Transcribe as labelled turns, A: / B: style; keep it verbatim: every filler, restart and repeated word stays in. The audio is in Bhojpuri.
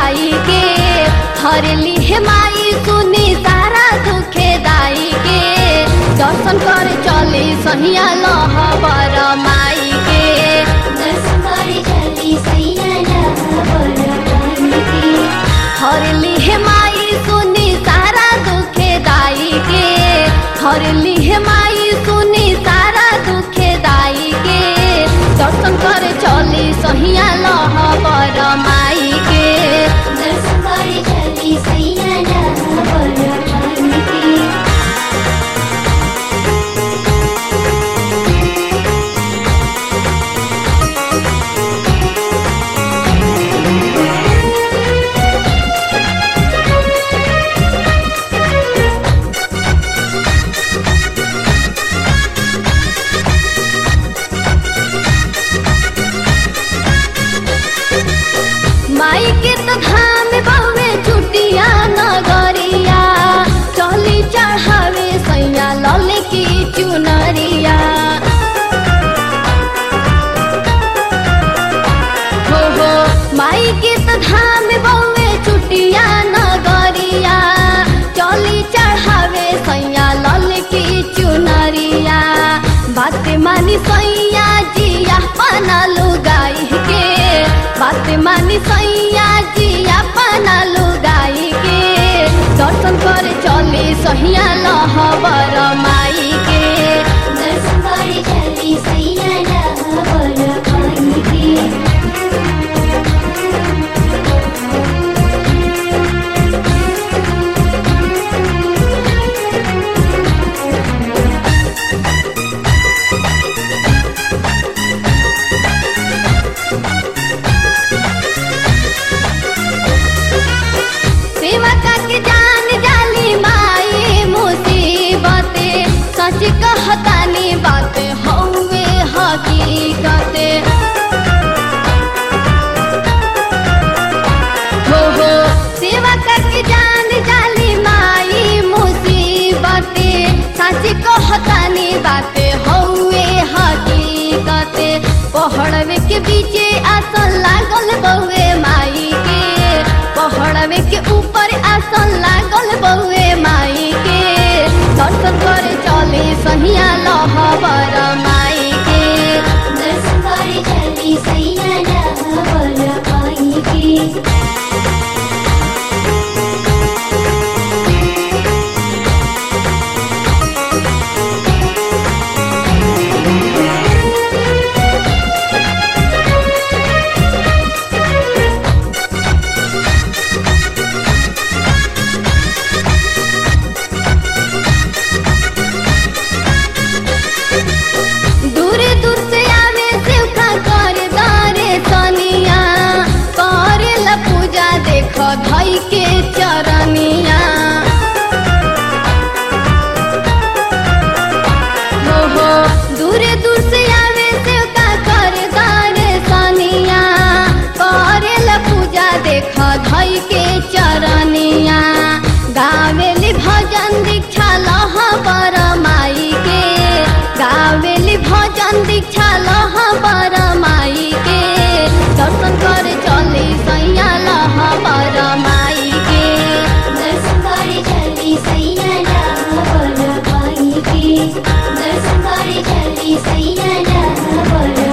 A: माई के हरली हे माई सुनी सारा दुखे दाई के दर्शन कर चले सहिया लहबर माई के
B: दर्शन करे चली सैया लहबर माई के
A: हरली हे माई सुनी सारा दुखे दाई के हरली हे माई सुनी सारा दुखे दाई के दर्शन कर चले सहिया लहबर माई के
B: दर्शन करे चली सैया लहबर माई के
A: माई के तो धाम बहुए छुटिया नगरिया चली चढ़ावे सैया लल की चुनरिया हो हो माई के तो धाम बहुए छुटिया नगरिया चली चढ़ावे सैया लल की चुनरिया बात मानी सैया जिया पना लुगाई के बात मानी सैया जिया पना लुगाई के दर्शन कर चले सहिया लहबर माई के
B: दर्शन करे चली सैया लहबर माई के
A: सेवा के जान जाली माई मुसीबते सच कहतानी बात हौवे हकीकते हो हो सेवा के जान जाली माई मुसीबते सच कहतानी बात हौवे हकीकते पहड़वे के बीचे आसन लागल बउए माई के पहड़वे के ऊपर आसन लागल बउए माई के दर्शन करे चले सहिया लहबर माई के
B: दर्शन करे चली सैया लहबर माई के
A: दूर दूर से आवे सेवका कर दारे सनिया करे ला पूजा देख धई के चरनिया हो हो दूर दूर से आवे सेवका कर दारे सनिया करे ला पूजा देख धई के चरनिया गावेली भजन दीक्षा लहबर माई के गावेली भजन दीक्षा लहबर माई के दर्शन करे चले सैया लहबर माई के
B: दर्शन करे चली सैया लहबर माई के दर्शन करे चली सैया लहबर